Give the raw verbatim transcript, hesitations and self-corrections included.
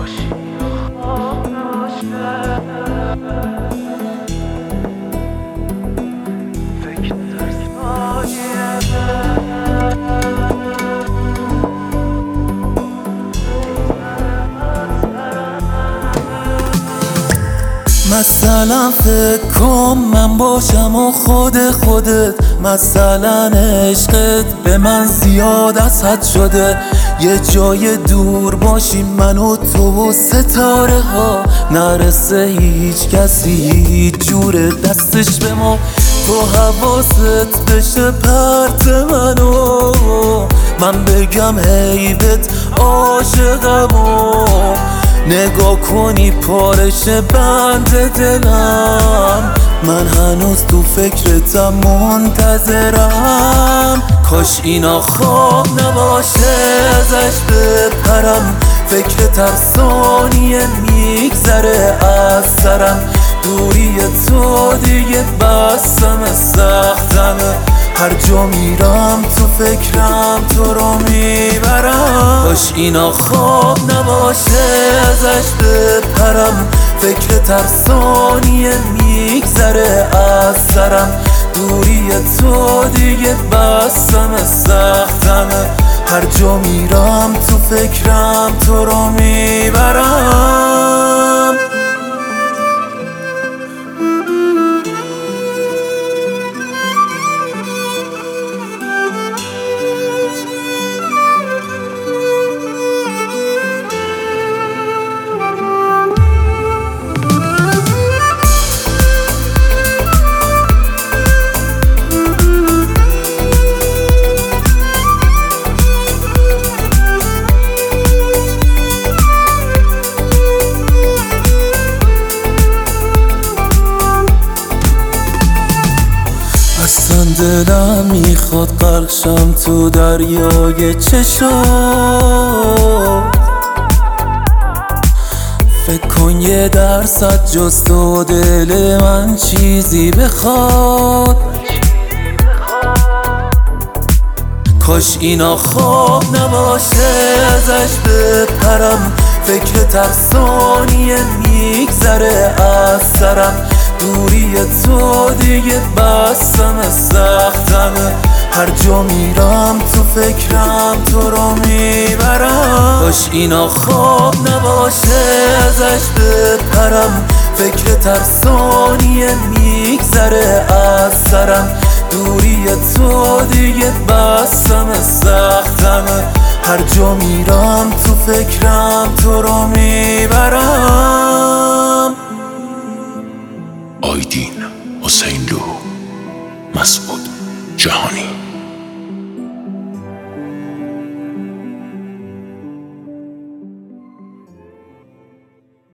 مثلا فکر کن من باشم و خود خودت، مثلا عشقت به من زیاد از حد شده. یه جای دور باشیم من و تو و ستاره ها، نرسه هیچ کسی هیچ جور دستش به ما. تو حواست بشه پرت منو، من بگم حیبت عاشقم و نگاه کنی پارش بند دلم. من هنوز تو فکرتم منتظرم، کاش اینا خواب نباشه ازش بپرم. فکر ترسانیه میگذره از سرم، دوری تو دیگه بسم سختمه. هر جا میرم تو فکرم تو رو میبرم، کاش اینا خواب نباشه ازش بپرم. فکر ترسانیه میگذره از سرم، دوری تو دیگه بسم سختمه. هر جا میرم تو فکرم تو رو میبرم. اصلا دلم میخواد غرق شم تو دریای چشم. فکر کن یه درصد جز تو دل من چیزی بخواد، کاش اینا خواب نباشه ازش بپرم. فکر ترسانیه میگذره از سرم، دوری تو دیگه بسم سختمه. هر جا میرم تو فکرم تو رو میبرم، کاش اینا خواب نباشه ازش بپرم. فکر ترسانیه میگذره از سرم، دوری تو دیگه بسم سختمه. هر جا میرم تو فکرم تو رو میبرم. آیدین حسین لو، مسعود جهانی.